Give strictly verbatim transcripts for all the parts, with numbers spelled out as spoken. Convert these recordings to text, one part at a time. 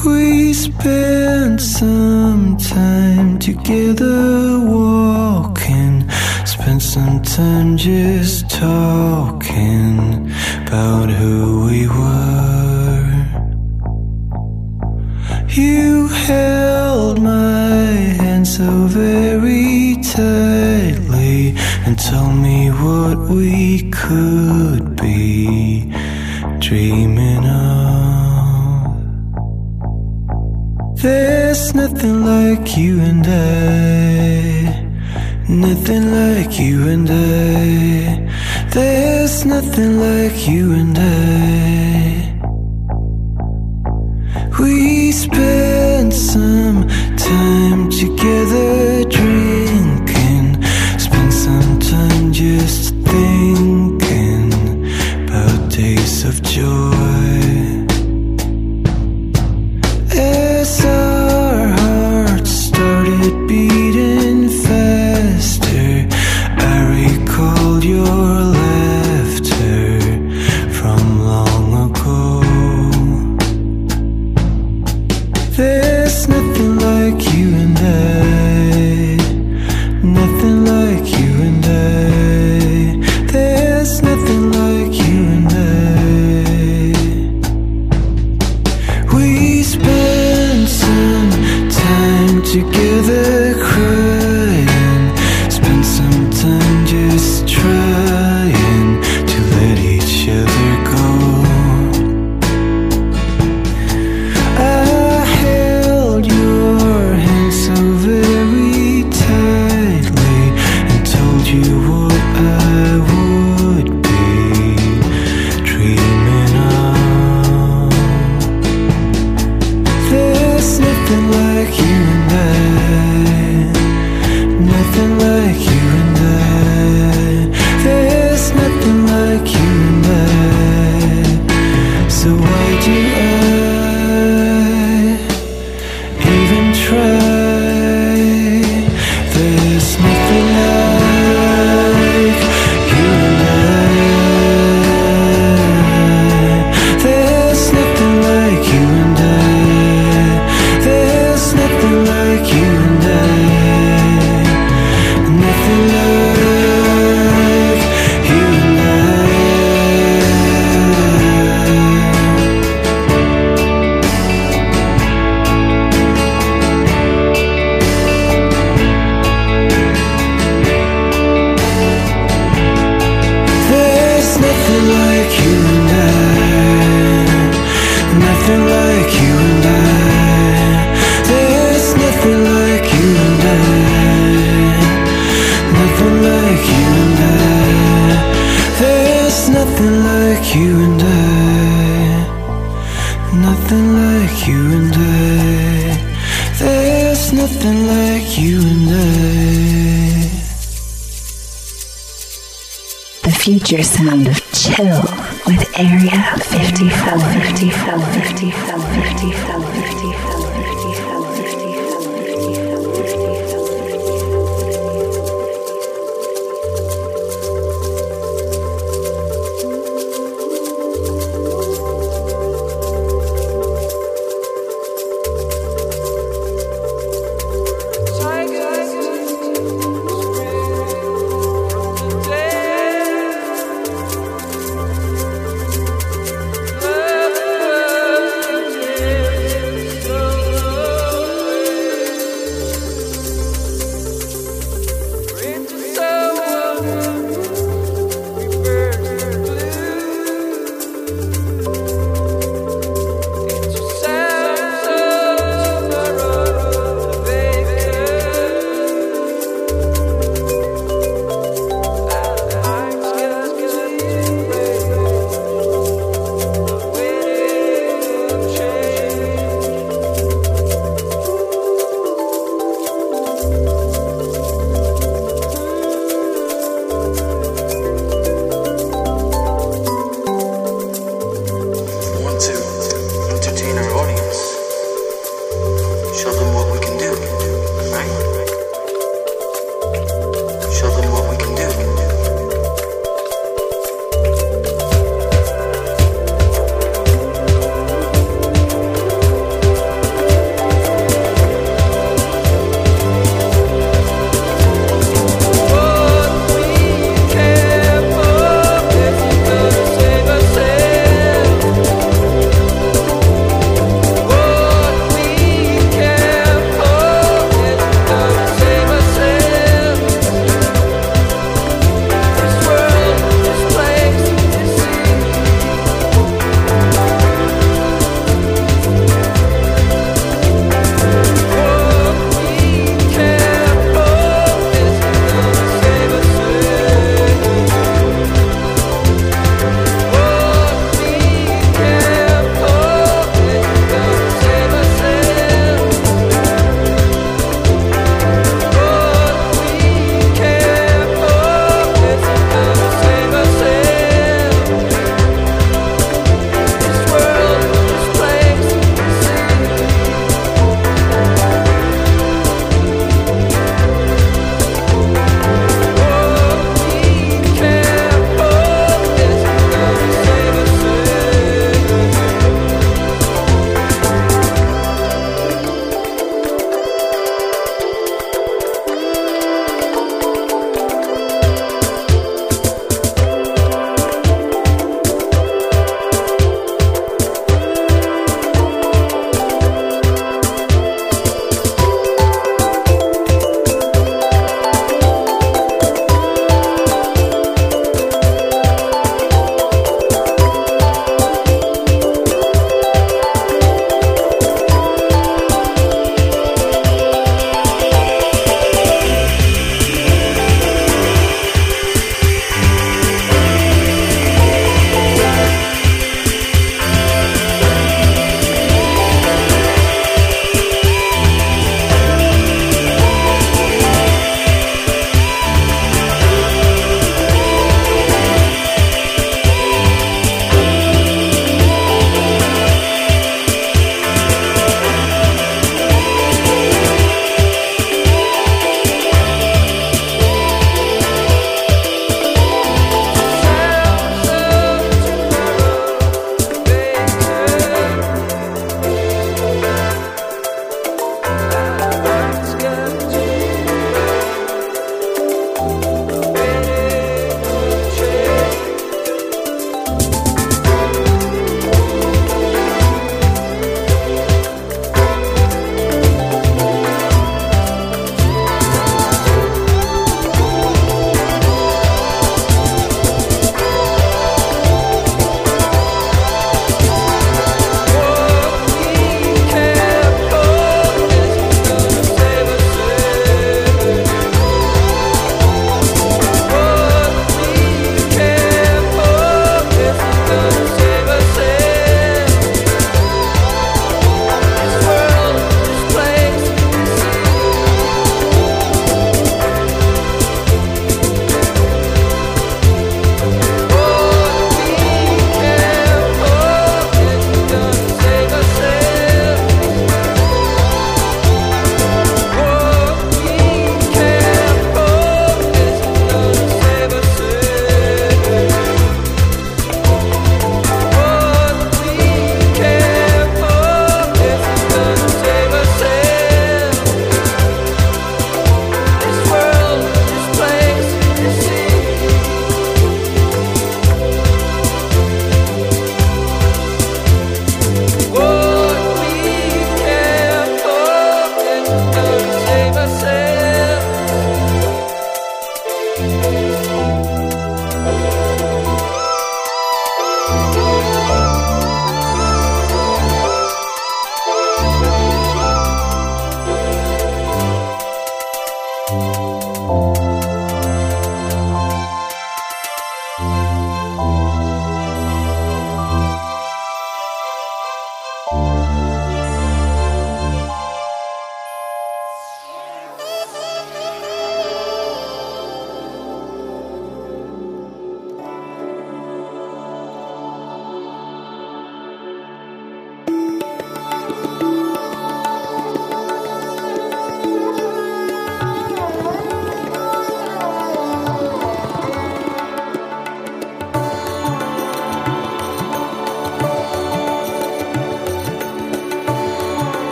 We spent some time together walking, spent some time just talking about who we were. You held my hand so very tightly and told me what we could be dreaming of. There's nothing like you and I, nothing like you and I. There's nothing like you and I. We spent some time together drinking, spent some time just thinking about days of joy. As our hearts started beating faster, I recalled your laughter from long ago. There's nothing like you and I, nothing like you and I. There's nothing like you and I. We spent some time together crying, spent some time just trying to let each other go. I held your hand so very tightly and told you what I would be dreaming of. There's nothing like you and I, nothing like you and I. There's nothing like you and I. So why do I even try? There's nothing like you and I. There's nothing like you and I. There's nothing like you and I. Nothing like you and I. There's nothing like you and I, nothing like you and I. There's nothing like you and I, nothing like you and I. There's nothing like you and I, nothing like you and I. There's nothing like you and I. The future sound of chill with Area fifty-four, fifty-four, fifty-four, fifty-four, fifty-four, fifty-four, So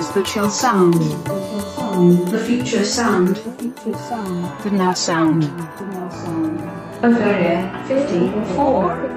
the chill sound, the future sound, the now sound of Area fifty-four.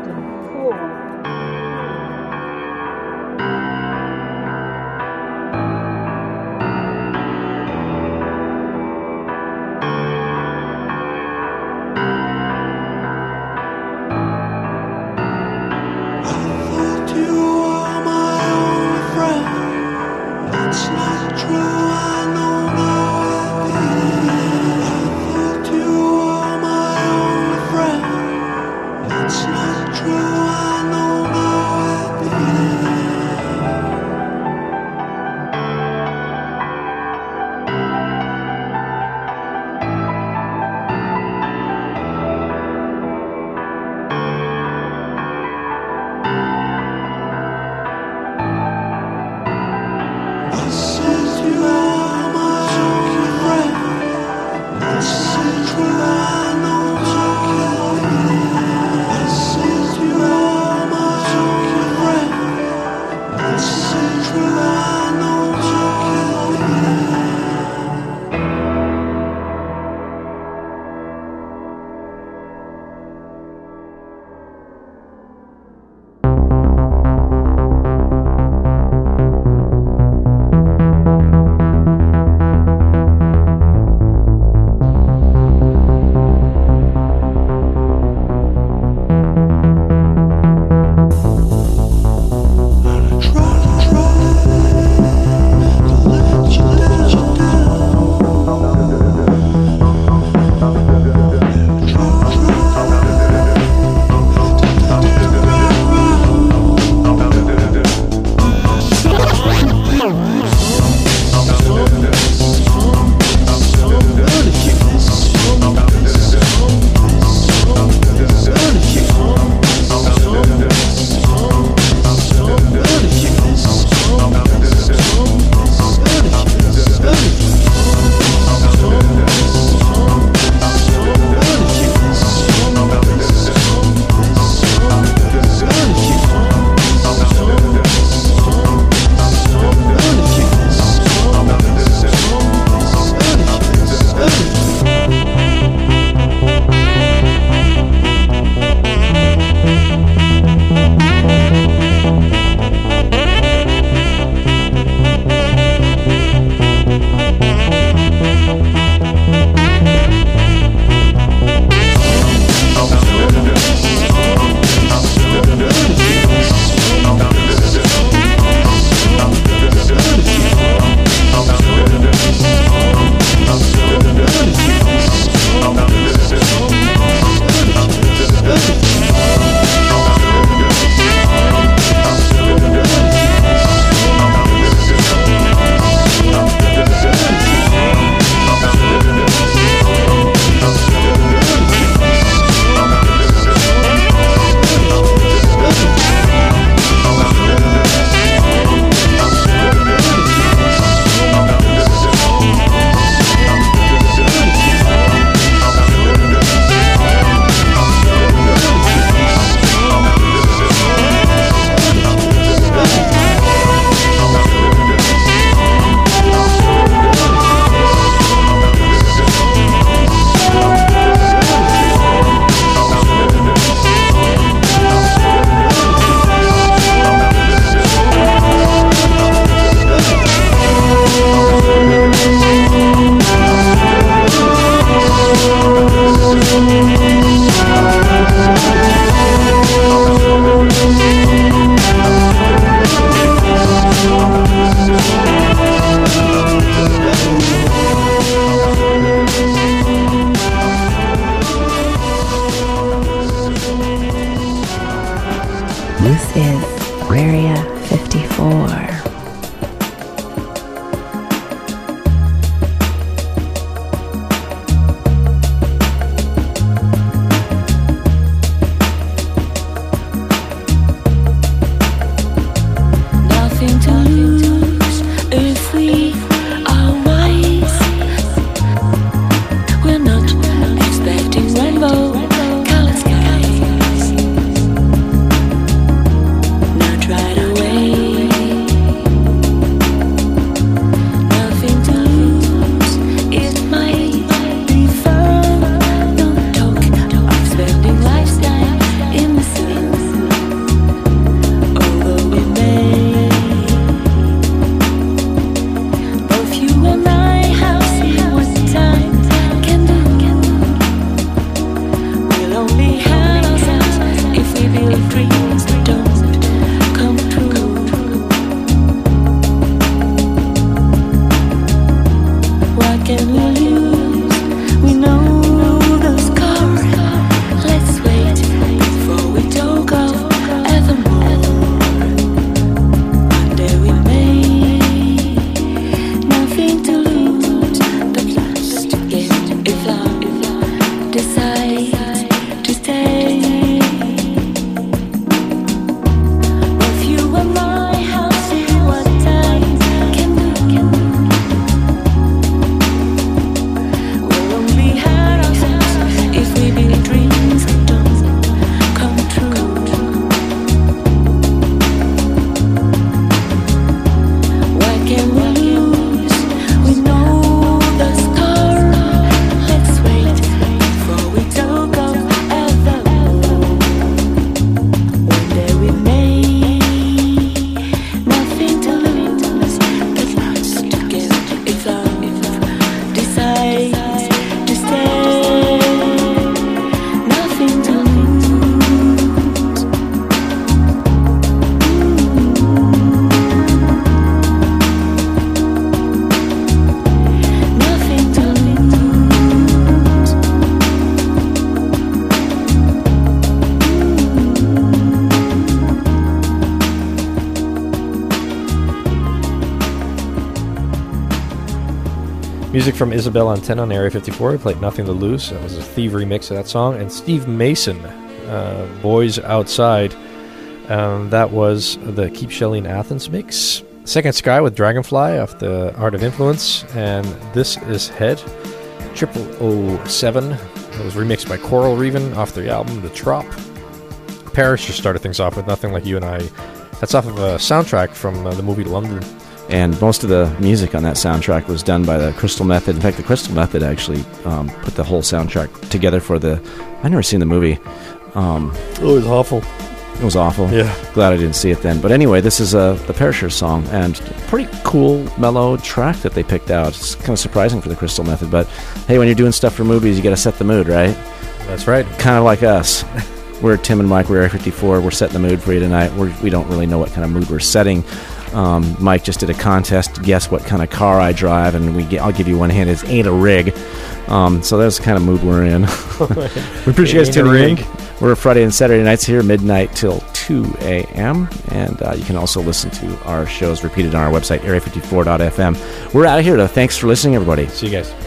Music from Isabel Antenna on Area fifty-four. We played Nothing to Lose. That was a Thieves remix of that song. And Steve Mason, uh, Boys Outside. Um, that was the Keep Shelling Athens mix. Second Sky with Dragonfly off the Art of Influence. And This Is Head. Triple O seven. It was remixed by Coral Reeven off the album The Trop. Parrish just started things off with Nothing Like You and I. That's off of a soundtrack from uh, the movie London. And most of the music on that soundtrack was done by the Crystal Method. In fact, the Crystal Method actually um, put the whole soundtrack together for the... I've never seen the movie. Um, oh, it was awful. It was awful. Yeah. Glad I didn't see it then. But anyway, this is uh, the Perishers song, and pretty cool, mellow track that they picked out. It's kind of surprising for the Crystal Method, but hey, when you're doing stuff for movies, you got to set the mood, right? That's right. Kind of like us. We're Tim and Mike. We're Area fifty-four. We're setting the mood for you tonight. We're, we don't really know what kind of mood we're setting. Um, Mike just did a contest to guess what kind of car I drive, and we get, I'll give you one hint. It ain't a rig. Um, so that's the kind of mood we're in. We appreciate you guys tuning in. We're Friday and Saturday nights here, midnight till two a.m. And uh, you can also listen to our shows repeated on our website, area fifty-four dot f m. We're out of here, though. Thanks for listening, everybody. See you guys.